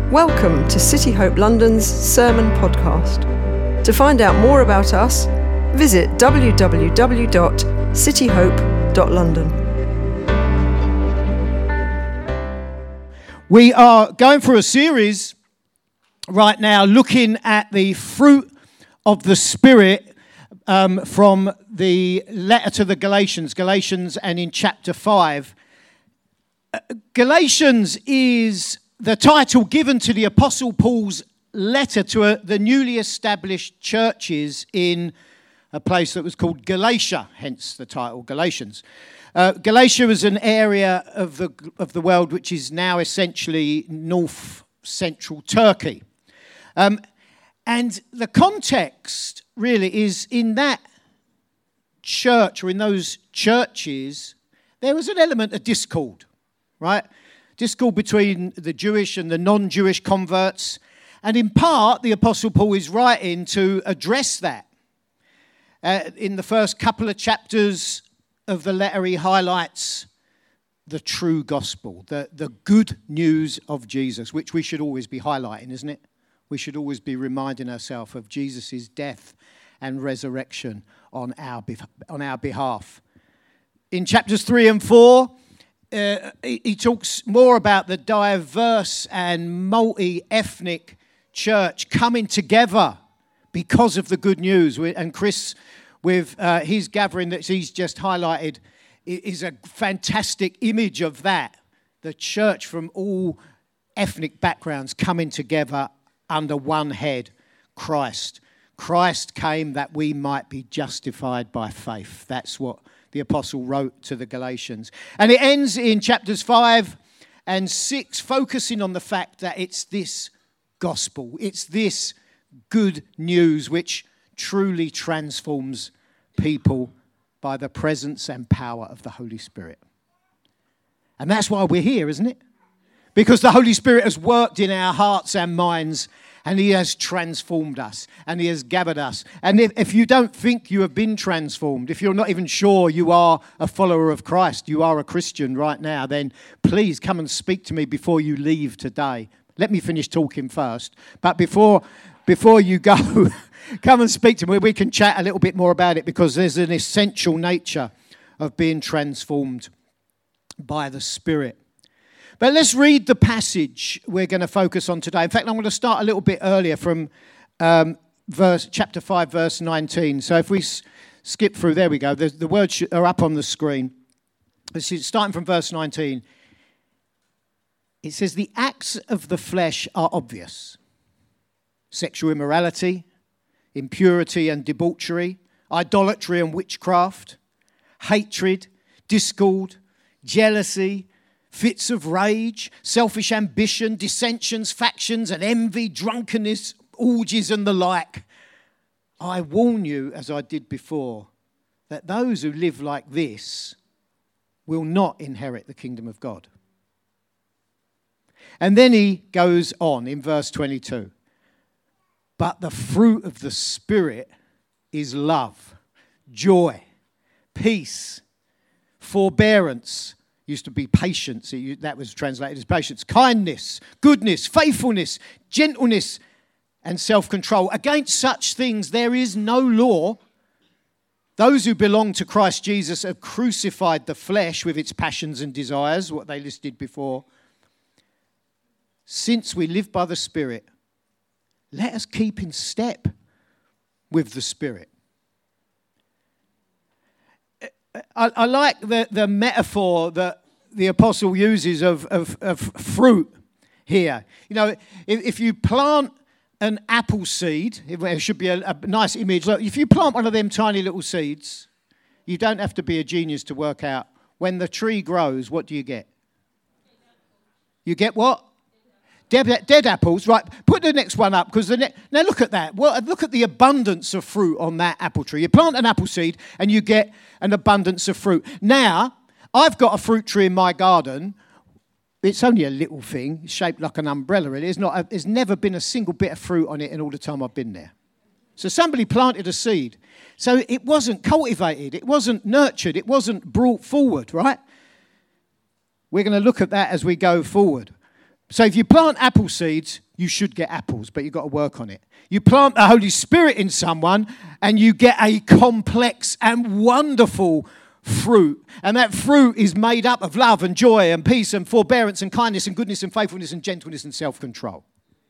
Welcome to City Hope London's Sermon Podcast. To find out more about us, visit www.cityhope.london. We are going through a series right now looking at the fruit of the Spirit from the letter to the Galatians and in chapter 5. Galatians is the title given to the Apostle Paul's letter to the newly established churches in a place that was called Galatia, hence the title Galatians. Galatia was an area of the world which is now essentially north-central Turkey. And the context really is in that church or in those churches, there was an element of discord, right? Discord between the Jewish and the non-Jewish converts. And in part, the Apostle Paul is writing to address that. In the first couple of chapters of the letter, he highlights the true gospel, the good news of Jesus, which we should always be highlighting, isn't it? We should always be reminding ourselves of Jesus' death and resurrection on our behalf. In chapters 3 and 4, he talks more about the diverse and multi-ethnic church coming together because of the good news. And Chris, with his gathering that he's just highlighted, is a fantastic image of that. The church from all ethnic backgrounds coming together under one head, Christ. Christ came that we might be justified by faith. That's what the apostle wrote to the Galatians. And it ends in chapters 5 and 6, focusing on the fact that it's this gospel, it's this good news which truly transforms people by the presence and power of the Holy Spirit. And that's why we're here, isn't it? Because the Holy Spirit has worked in our hearts and minds, and he has transformed us, and he has gathered us. And if you don't think you have been transformed, if you're not even sure you are a follower of Christ, you are a Christian right now, then please come and speak to me before you leave today. Let me finish talking first. But before you go, come and speak to me. We can chat a little bit more about it, because there's an essential nature of being transformed by the Spirit. But let's read the passage we're going to focus on today. In fact, I'm going to start a little bit earlier from chapter 5, verse 19. So if we skip through, there we go. The words are up on the screen. Starting from verse 19. It says, "The acts of the flesh are obvious. Sexual immorality, impurity and debauchery, idolatry and witchcraft, hatred, discord, jealousy, fits of rage, selfish ambition, dissensions, factions and envy, drunkenness, orgies and the like. I warn you, as I did before, that those who live like this will not inherit the kingdom of God." And then he goes on in verse 22. "But the fruit of the Spirit is love, joy, peace, forbearance." Used to be patience. That was translated as patience. "Kindness, goodness, faithfulness, gentleness, and self-control. Against such things there is no law. Those who belong to Christ Jesus have crucified the flesh with its passions and desires," what they listed before. "Since we live by the Spirit, let us keep in step with the Spirit." I like the metaphor that the apostle uses of fruit here. You know, if you plant an apple seed, it should be a nice image. Look, if you plant one of them tiny little seeds, you don't have to be a genius to work out when the tree grows, what do you get? You get what? Dead apples, right? Put the next one up, because now look at that. Well, look at the abundance of fruit on that apple tree. You plant an apple seed and you get an abundance of fruit. Now, I've got a fruit tree in my garden. It's only a little thing, shaped like an umbrella. There's never been a single bit of fruit on it in all the time I've been there. So somebody planted a seed. So it wasn't cultivated. It wasn't nurtured. It wasn't brought forward, right? We're going to look at that as we go forward. So if you plant apple seeds, you should get apples, but you've got to work on it. You plant the Holy Spirit in someone, and you get a complex and wonderful fruit. And that fruit is made up of love and joy and peace and forbearance and kindness and goodness and faithfulness and gentleness and self-control.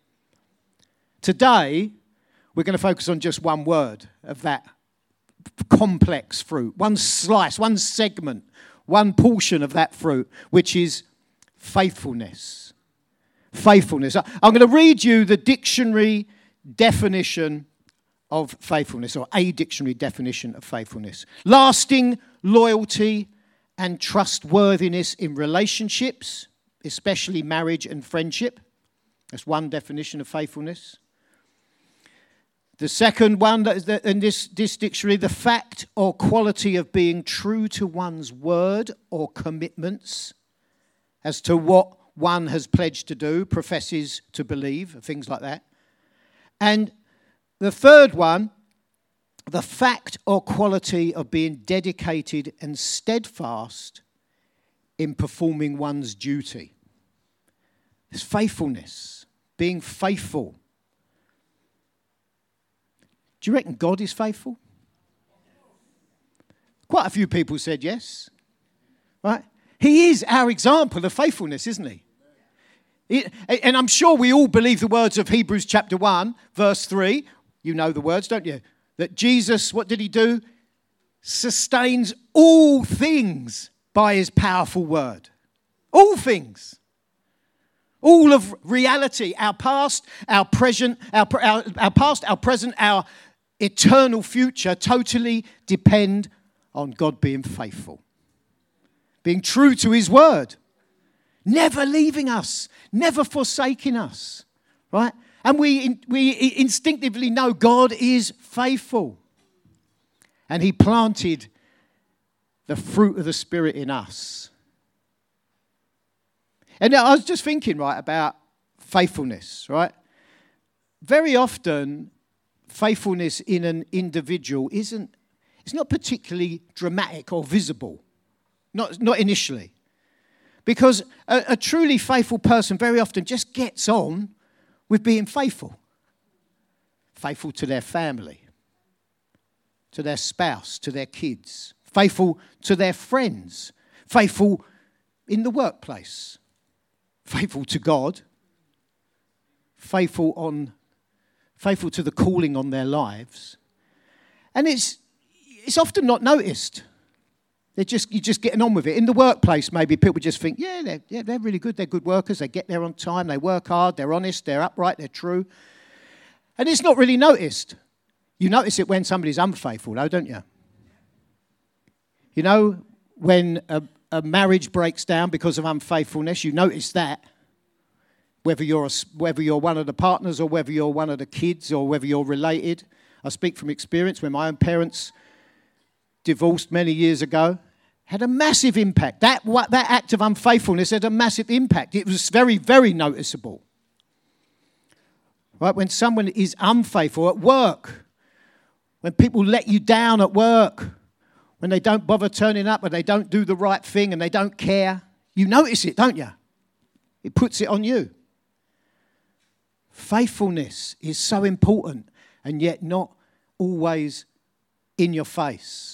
Today, we're going to focus on just one word of that complex fruit, one slice, one segment, one portion of that fruit, which is faithfulness. Faithfulness. I'm going to read you the dictionary definition of faithfulness, or a dictionary definition of faithfulness. Lasting loyalty and trustworthiness in relationships, especially marriage and friendship. That's one definition of faithfulness. The second one that is in this dictionary, the fact or quality of being true to one's word or commitments as to what one has pledged to do, professes to believe, things like that. And the third one, the fact or quality of being dedicated and steadfast in performing one's duty. It's faithfulness, being faithful. Do you reckon God is faithful? Quite a few people said yes. Right? He is our example of faithfulness, isn't he? And I'm sure we all believe the words of Hebrews chapter 1, verse 3. You know the words, don't you? That Jesus, what did he do? Sustains all things by his powerful word. All things. All of reality, our past, our present, our eternal future totally depend on God being faithful. Being true to his word. Never leaving us. Never forsaking us. Right? And we instinctively know God is faithful. And he planted the fruit of the Spirit in us. And I was just thinking, right, about faithfulness, right? Very often, faithfulness in an individual it's not particularly dramatic or visible. Not initially. Because a truly faithful person very often just gets on with being faithful. Faithful to their family, to their spouse, to their kids. Faithful to their friends. Faithful in the workplace. Faithful to God. Faithful to the calling on their lives. And it's often not noticed. You're just getting on with it. In the workplace, maybe people just think, they're really good. They're good workers. They get there on time. They work hard. They're honest. They're upright. They're true. And it's not really noticed. You notice it when somebody's unfaithful, though, don't you? You know, when a marriage breaks down because of unfaithfulness, you notice that. Whether you're one of the partners or whether you're one of the kids or whether you're related. I speak from experience when my own parents divorced many years ago. Had a massive impact. That act of unfaithfulness had a massive impact. It was very, very noticeable. Right? When someone is unfaithful at work, when people let you down at work, when they don't bother turning up, or they don't do the right thing and they don't care, you notice it, don't you? It puts it on you. Faithfulness is so important and yet not always in your face.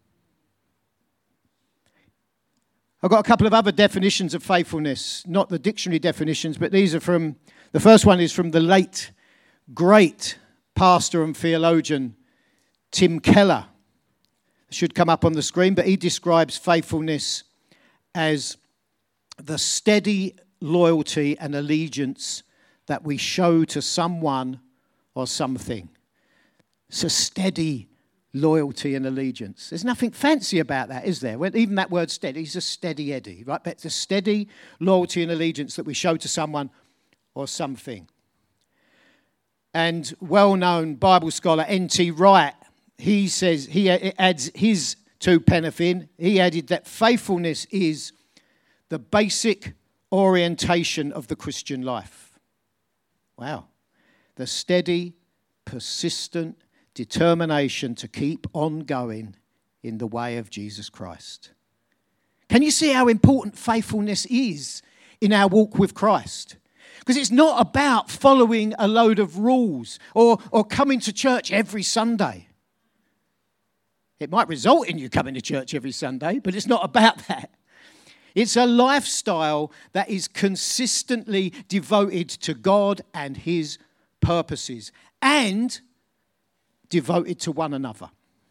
I've got a couple of other definitions of faithfulness, not the dictionary definitions, but these are the first one is from the late, great pastor and theologian, Tim Keller. It should come up on the screen, but he describes faithfulness as the steady loyalty and allegiance that we show to someone or something. It's a steady loyalty and allegiance. There's nothing fancy about that, is there? Even that word steady is a steady Eddie, right? But it's a steady loyalty and allegiance that we show to someone or something. And well-known Bible scholar N.T. Wright, he says, he adds his 2 pence in. He added that faithfulness is the basic orientation of the Christian life. Wow. The steady, persistent determination to keep on going in the way of Jesus Christ. Can you see how important faithfulness is in our walk with Christ? Because it's not about following a load of rules or coming to church every Sunday. It might result in you coming to church every Sunday, but it's not about that. It's a lifestyle that is consistently devoted to God and his purposes and devoted to one another.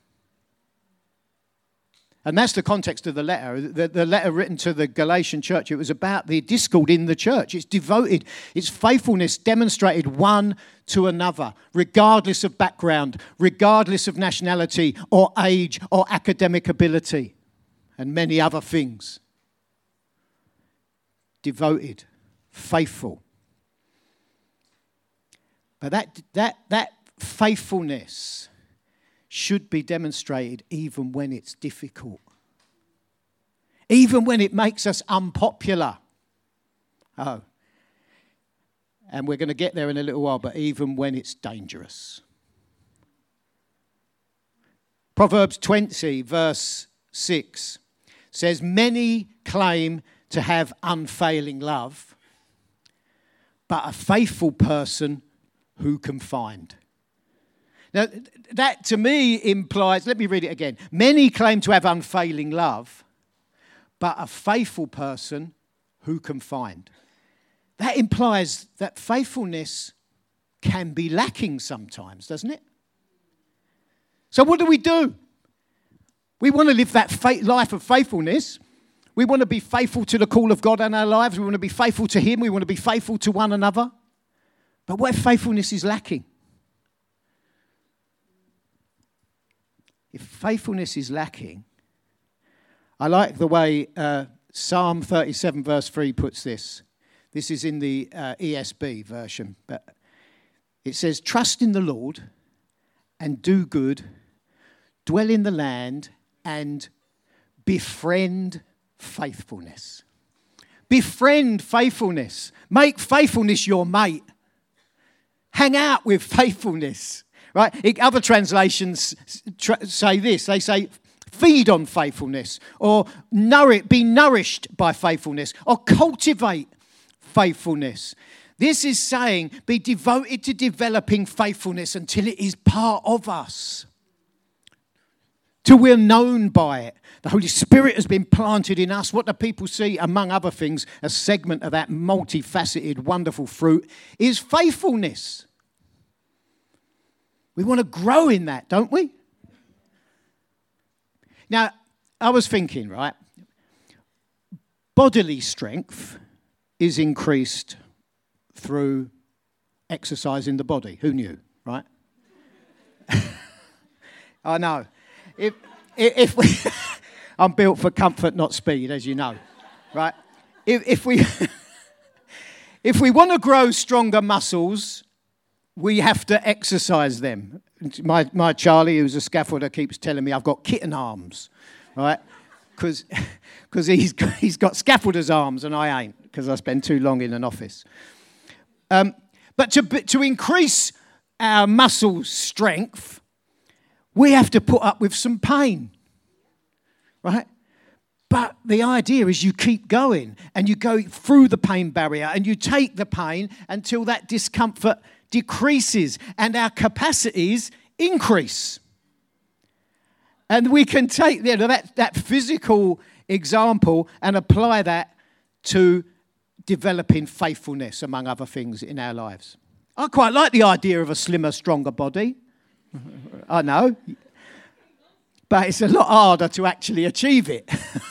And that's the context of the letter. The letter written to the Galatian church, it was about the discord in the church. It's devoted, its faithfulness demonstrated one to another, regardless of background, regardless of nationality or age or academic ability, and many other things. Devoted, faithful. But that faithfulness should be demonstrated even when it's difficult. Even when it makes us unpopular. Oh. And we're going to get there in a little while, but even when it's dangerous. Proverbs 20, verse 6 says, "Many claim to have unfailing love, but a faithful person who can find?" Now, that to me implies, let me read it again. Many claim to have unfailing love, but a faithful person who can find. That implies that faithfulness can be lacking sometimes, doesn't it? So what do? We want to live that life of faithfulness. We want to be faithful to the call of God in our lives. We want to be faithful to him. We want to be faithful to one another. But what if faithfulness is lacking? If faithfulness is lacking, I like the way Psalm 37 verse 3 puts this. This is in the ESB version. But it says, "Trust in the Lord and do good, dwell in the land and befriend faithfulness." Befriend faithfulness. Make faithfulness your mate. Hang out with faithfulness. Right? Other translations say this. They say, feed on faithfulness, or be nourished by faithfulness, or cultivate faithfulness. This is saying, be devoted to developing faithfulness until it is part of us, till we're known by it. The Holy Spirit has been planted in us. What do people see, among other things, a segment of that multifaceted, wonderful fruit, is faithfulness. We want to grow in that, don't we? Now, I was thinking, right? Bodily strength is increased through exercising the body. Who knew, right? I know. If we, I'm built for comfort, not speed, as you know, right? If we want to grow stronger muscles, we have to exercise them. My Charlie, who's a scaffolder, keeps telling me I've got kitten arms, right? Because he's got scaffolder's arms and I ain't, because I spend too long in an office. But to increase our muscle strength, we have to put up with some pain, right? But the idea is you keep going and you go through the pain barrier and you take the pain until that discomfort decreases and our capacities increase. And we can take that physical example and apply that to developing faithfulness, among other things, in our lives. I quite like the idea of a slimmer, stronger body. I know. But it's a lot harder to actually achieve it.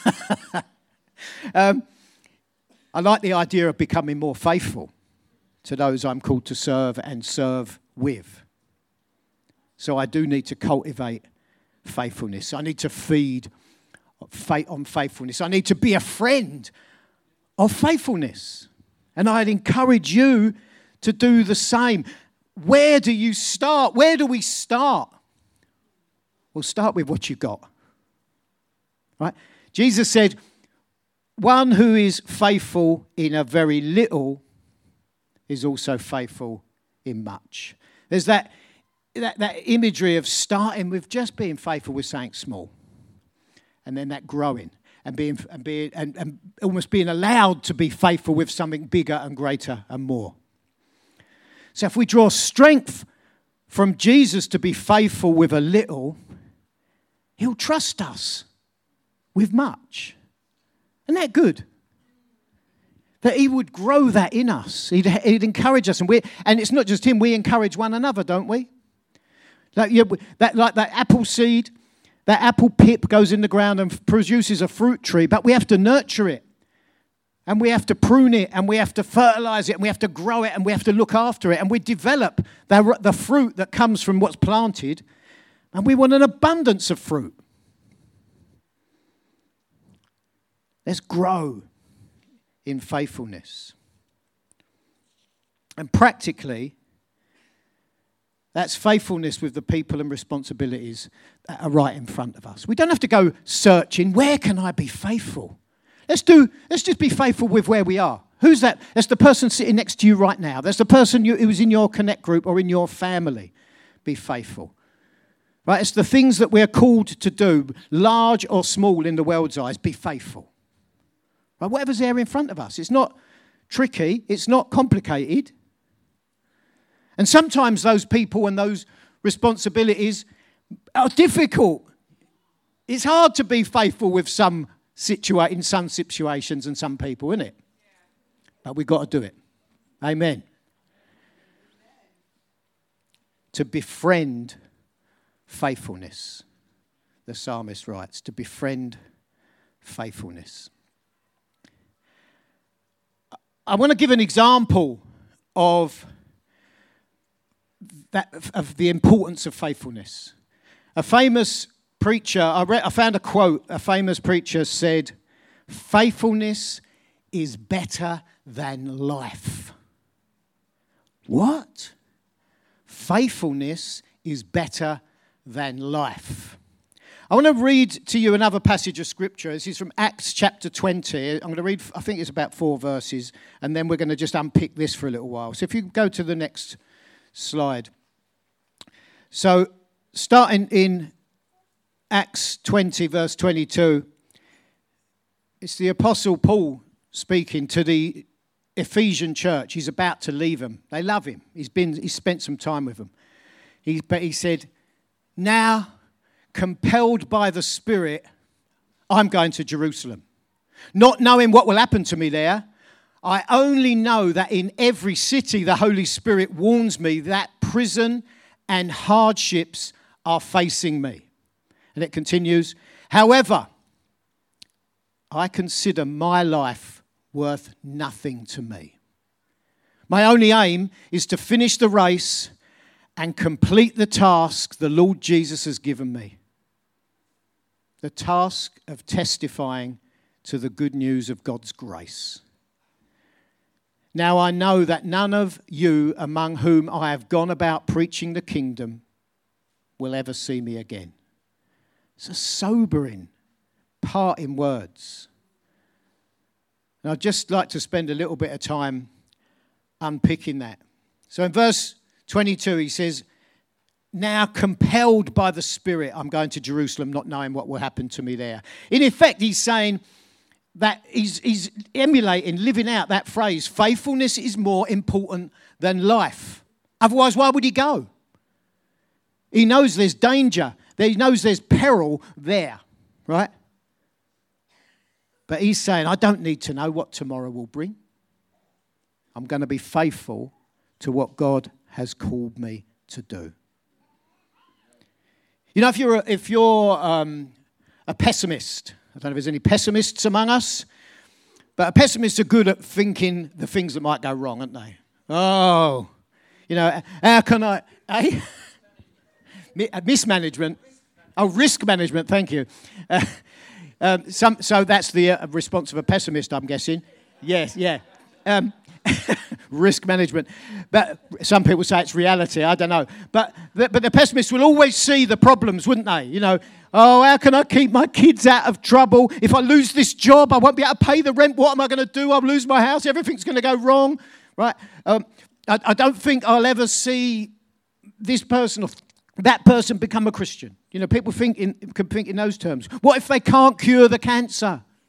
I like the idea of becoming more faithful to those I'm called to serve and serve with. So I do need to cultivate faithfulness. I need to feed on faithfulness. I need to be a friend of faithfulness. And I'd encourage you to do the same. Where do you start? Where do we start? We'll start with what you got. Right? Jesus said, one who is faithful in a very little is also faithful in much. There's that imagery of starting with just being faithful with something small, and then that growing, and almost being allowed to be faithful with something bigger and greater and more. So if we draw strength from Jesus to be faithful with a little, he'll trust us with much. Isn't that good? That he would grow that in us. He'd encourage us. And it's not just him, we encourage one another, don't we? Like that apple seed, that apple pip goes in the ground and produces a fruit tree, but we have to nurture it. And we have to prune it, and we have to fertilize it, and we have to grow it, and we have to look after it. And we develop the fruit that comes from what's planted, and we want an abundance of fruit. Let's grow in faithfulness. And practically, that's faithfulness with the people and responsibilities that are right in front of us. We don't have to go searching, where can I be faithful? Let's just be faithful with where we are. Who's that? That's the person sitting next to you right now. That's the person who's in your connect group or in your family. Be faithful. Right? It's the things that we're called to do, large or small in the world's eyes. Be faithful. Right? Whatever's there in front of us. It's not tricky. It's not complicated. And sometimes those people and those responsibilities are difficult. It's hard to be faithful with in some situations and some people, isn't it? But we've got to do it. Amen. To befriend faithfulness. The psalmist writes, to befriend faithfulness. I want to give an example of the importance of faithfulness. A famous preacher, I found a quote, a famous preacher said, faithfulness is better than life. What? Faithfulness is better than life. I want to read to you another passage of scripture. This is from Acts chapter 20. I'm going to read, I think it's about 4 verses, and then we're going to just unpick this for a little while. So if you go to the next slide. So starting in Acts 20, verse 22, it's the Apostle Paul speaking to the Ephesian church. He's about to leave them. They love him. He's spent some time with them. But he said, now, compelled by the Spirit, I'm going to Jerusalem. Not knowing what will happen to me there, I only know that in every city the Holy Spirit warns me that prison and hardships are facing me. And it continues, however, I consider my life worth nothing to me. My only aim is to finish the race and complete the task the Lord Jesus has given me. The task of testifying to the good news of God's grace. Now I know that none of you among whom I have gone about preaching the kingdom will ever see me again. It's a sobering parting words. And I'd just like to spend a little bit of time unpicking that. So in verse 22 he says, now compelled by the Spirit, I'm going to Jerusalem, not knowing what will happen to me there. In effect, he's saying that he's emulating, living out that phrase, faithfulness is more important than life. Otherwise, why would he go? He knows there's danger. He knows there's peril there, right? But he's saying, I don't need to know what tomorrow will bring. I'm going to be faithful to what God has called me to do. You know, if you're a pessimist, I don't know if there's any pessimists among us, but pessimists are good at thinking the things that might go wrong, aren't they? Oh, you know, how can I... mismanagement. Oh, risk management, thank you. So that's the response of a pessimist, I'm guessing. Yes, yeah. Risk management. But some people say it's reality, I don't know. But the pessimists will always see the problems, wouldn't they? You know, oh, how can I keep my kids out of trouble? If I lose this job, I won't be able to pay the rent. What am I going to do? I'll lose my house. Everything's going to go wrong, right? I don't think I'll ever see this person or that person become a Christian. You know, people can think in those terms. What if they can't cure the cancer?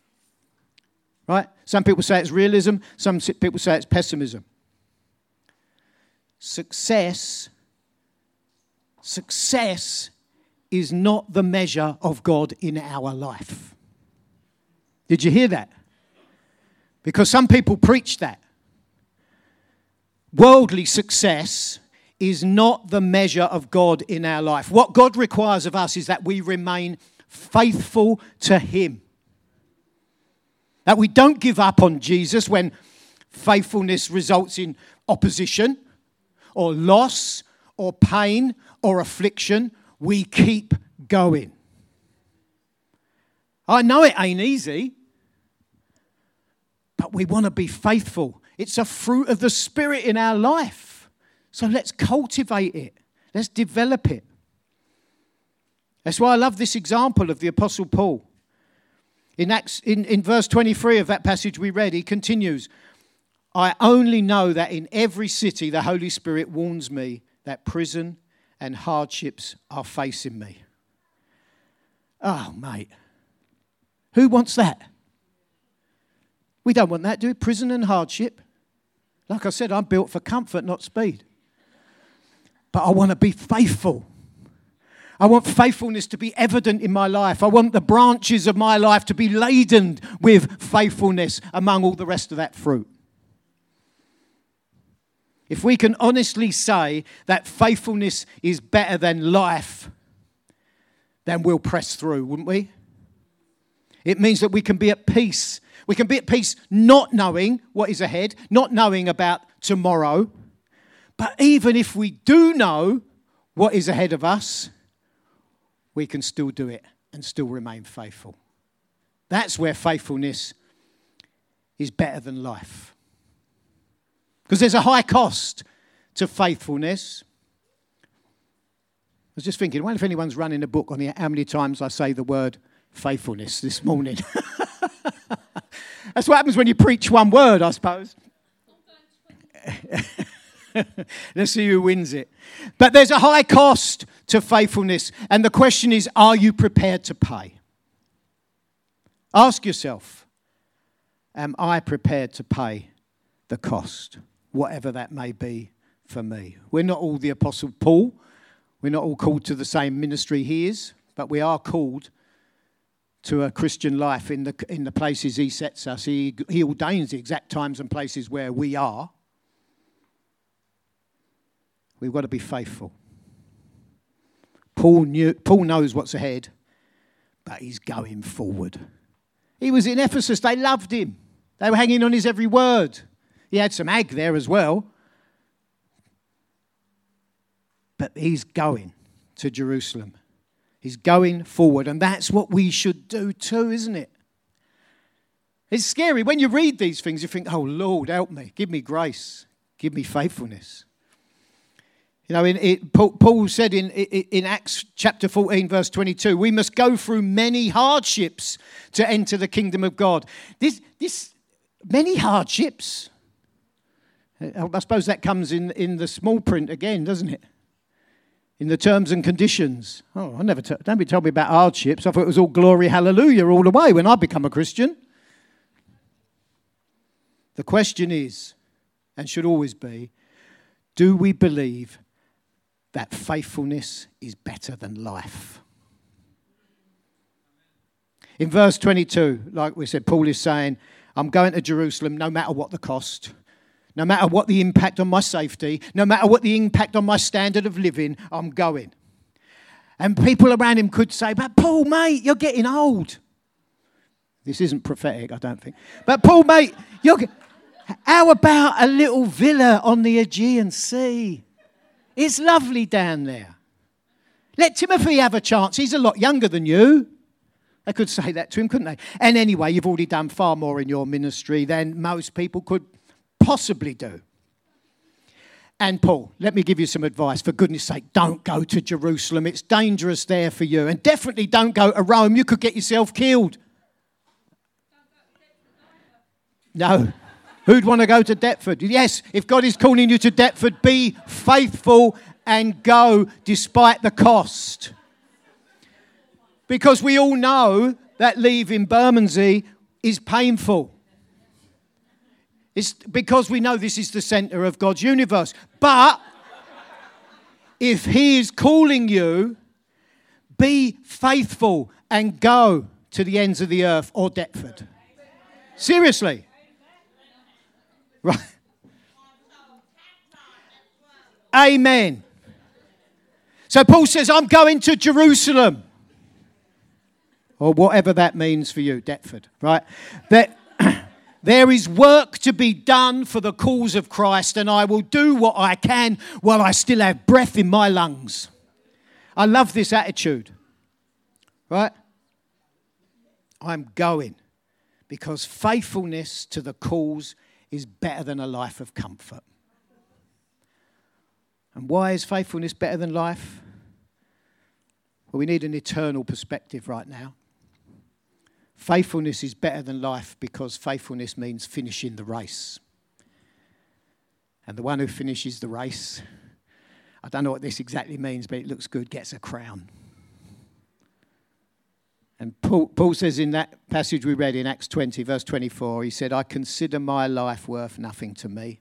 Right? Some people say it's realism. Some people say it's pessimism. Success is not the measure of God in our life. Did you hear that? Because some people preach that. Worldly success is not the measure of God in our life. What God requires of us is that we remain faithful to Him. That we don't give up on Jesus when faithfulness results in opposition or loss or pain or affliction. We keep going. I know it ain't easy, but we want to be faithful. It's a fruit of the Spirit in our life. So let's cultivate it. Let's develop it. That's why I love this example of the Apostle Paul. In verse 23 of that passage we read, he continues, I only know that in every city the Holy Spirit warns me that prison and hardships are facing me. Oh, mate. Who wants that? We don't want that, do we? Prison and hardship. Like I said, I'm built for comfort, not speed. But I want to be faithful. I want faithfulness to be evident in my life. I want the branches of my life to be laden with faithfulness among all the rest of that fruit. If we can honestly say that faithfulness is better than life, then we'll press through, wouldn't we? It means that we can be at peace. We can be at peace not knowing what is ahead, not knowing about tomorrow. But even if we do know what is ahead of us, we can still do it and still remain faithful. That's where faithfulness is better than life. Because there's a high cost to faithfulness. I was just thinking, I wonder if anyone's running a book on how many times I say the word faithfulness this morning. That's what happens when you preach one word, I suppose. Let's see who wins it. But there's a high cost to faithfulness. And the question is, are you prepared to pay? Ask yourself, am I prepared to pay the cost, whatever that may be for me? We're not all the Apostle Paul. We're not all called to the same ministry he is, but we are called to a Christian life in the places he sets us. He ordains the exact times and places where we are. We've got to be faithful. Paul knows what's ahead, but he's going forward. He was in Ephesus. They loved him. They were hanging on his every word. He had some ag there as well. But he's going to Jerusalem. He's going forward. And that's what we should do too, isn't it? It's scary. When you read these things, you think, oh, Lord, help me. Give me grace. Give me faithfulness. You know, Paul said in Acts chapter 14, verse 22, we must go through many hardships to enter the kingdom of God. This many hardships. I suppose that comes in the small print again, doesn't it? In the terms and conditions. Oh, nobody told me about hardships. I thought it was all glory, hallelujah all the way when I become a Christian. The question is, and should always be, do we believe that faithfulness is better than life? In verse 22, like we said, Paul is saying, I'm going to Jerusalem no matter what the cost, no matter what the impact on my safety, no matter what the impact on my standard of living, I'm going. And people around him could say, but Paul, mate, you're getting old. This isn't prophetic, I don't think. But Paul, mate, how about a little villa on the Aegean Sea? It's lovely down there. Let Timothy have a chance. He's a lot younger than you. They could say that to him, couldn't they? And anyway, you've already done far more in your ministry than most people could possibly do. And Paul, let me give you some advice. For goodness sake, don't go to Jerusalem. It's dangerous there for you. And definitely don't go to Rome. You could get yourself killed. No. Who'd want to go to Deptford? Yes, if God is calling you to Deptford, be faithful and go despite the cost. Because we all know that leaving Bermondsey is painful. It's because we know this is the centre of God's universe. But if he is calling you, be faithful and go to the ends of the earth or Deptford. Seriously. Right. Amen. So Paul says, I'm going to Jerusalem. Or whatever that means for you, Deptford, right? There is work to be done for the cause of Christ, and I will do what I can while I still have breath in my lungs. I love this attitude, right? I'm going because faithfulness to the cause is better than a life of comfort. And why is faithfulness better than life? Well, we need an eternal perspective right now. Faithfulness is better than life because faithfulness means finishing the race. And the one who finishes the race, I don't know what this exactly means, but it looks good, gets a crown. And Paul says in that passage we read in Acts 20, verse 24, he said, I consider my life worth nothing to me.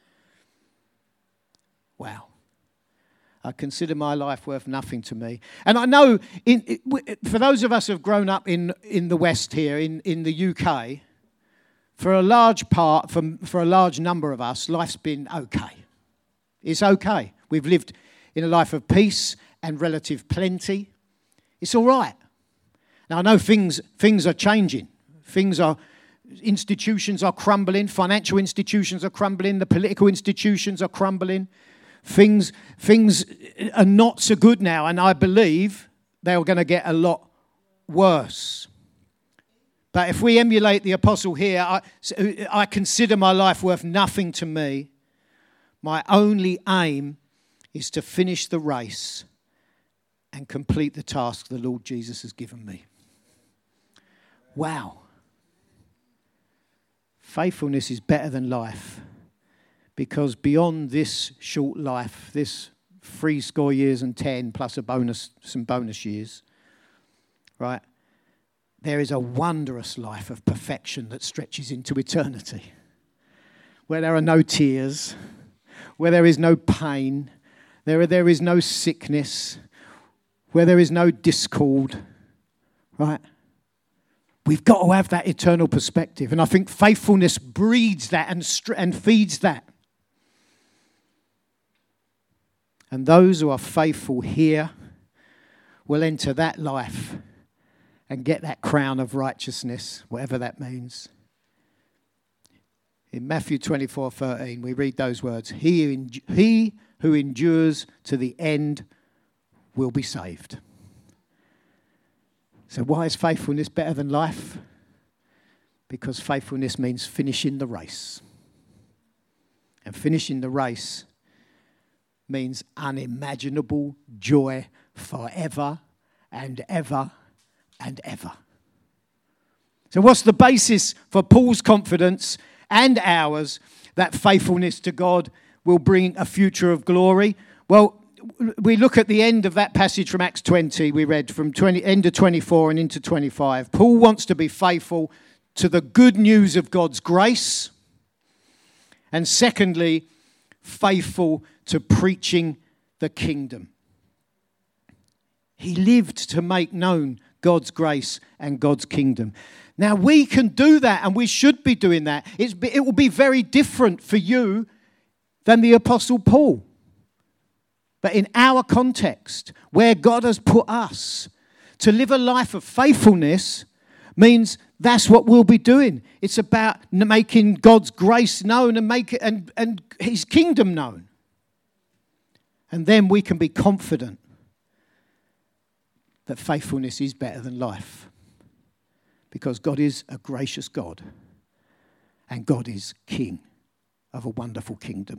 Wow. I consider my life worth nothing to me. And I know, for those of us who have grown up in the West here, in the UK, for a large part, for a large number of us, life's been okay. It's okay. We've lived in a life of peace and relative plenty. It's all right. Now, I know things are changing. Institutions are crumbling. Financial institutions are crumbling. The political institutions are crumbling. Things are not so good now, and I believe they're going to get a lot worse. But if we emulate the apostle here, I consider my life worth nothing to me. My only aim is to finish the race and complete the task the Lord Jesus has given me. Wow. Faithfulness is better than life. Because beyond this short life, this 70 years and 10 plus some bonus years, right? There is a wondrous life of perfection that stretches into eternity, where there are no tears, where there is no pain, there is no sickness, where there is no discord, right? We've got to have that eternal perspective, and I think faithfulness breeds that and feeds that. And those who are faithful here will enter that life and get that crown of righteousness, whatever that means. In Matthew 24:13, we read those words, He who endures to the end will be saved. So why is faithfulness better than life? Because faithfulness means finishing the race. And finishing the race means unimaginable joy forever and ever and ever. So what's the basis for Paul's confidence and ours that faithfulness to God will bring a future of glory? Well, we look at the end of that passage from Acts 20, we read from end of 24 and into 25. Paul wants to be faithful to the good news of God's grace. And secondly, faithful to preaching the kingdom. He lived to make known God's grace and God's kingdom. Now we can do that, and we should be doing that. It will be very different for you than the Apostle Paul. But in our context, where God has put us, to live a life of faithfulness means that's what we'll be doing. It's about making God's grace known and His kingdom known. And then we can be confident that faithfulness is better than life. Because God is a gracious God. And God is King of a wonderful kingdom.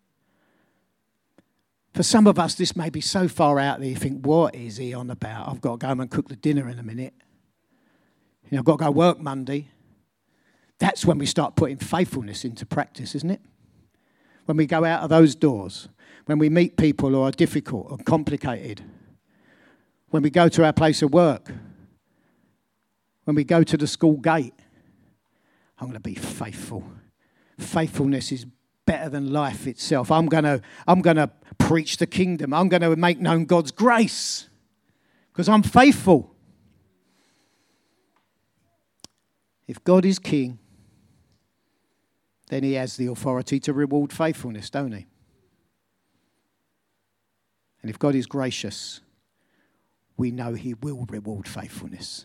For some of us, this may be so far out there, you think, what is he on about? I've got to go home and cook the dinner in a minute. I've got to go work Monday. That's when we start putting faithfulness into practice, isn't it? When we go out of those doors, when we meet people who are difficult or complicated, when we go to our place of work, when we go to the school gate, I'm going to be faithful. faithfulness is better than life itself. I'm going to preach the kingdom. I'm going to make known God's grace because I'm faithful. If God is king, then he has the authority to reward faithfulness, don't he? And if God is gracious, we know he will reward faithfulness.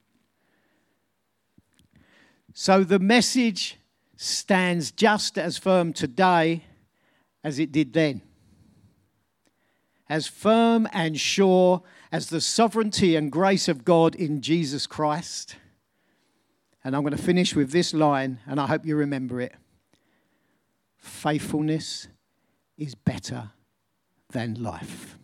So the message stands just as firm today as it did then. As firm and sure as the sovereignty and grace of God in Jesus Christ. And I'm going to finish with this line, and I hope you remember it. Faithfulness is better than life.